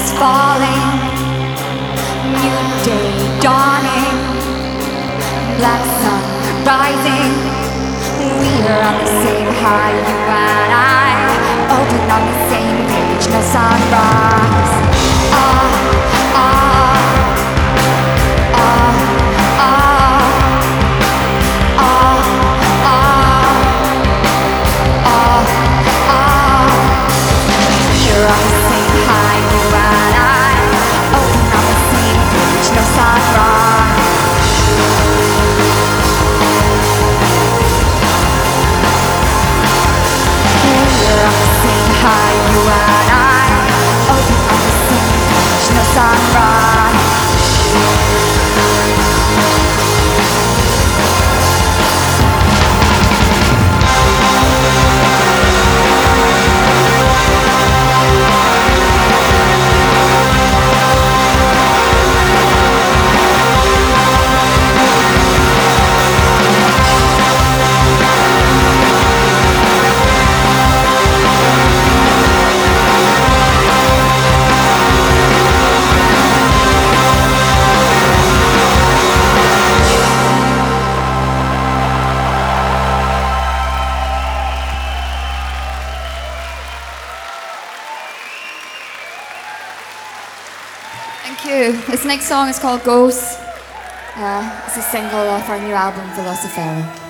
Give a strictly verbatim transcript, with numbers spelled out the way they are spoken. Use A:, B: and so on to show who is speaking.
A: is falling, new day dawning, black sun rising. We're on the same high, you and I, open on the same page, no sunrise. Ah, ah, ah, ah, ah, ah, ah, ah. We're on the same high, you and I, open on the same page, no sunrise. We're on the same high, you and I, open on the same page, no sunrise. Thank you. This next song is called Ghosts. Uh, it's a single off our new album, Velocifera.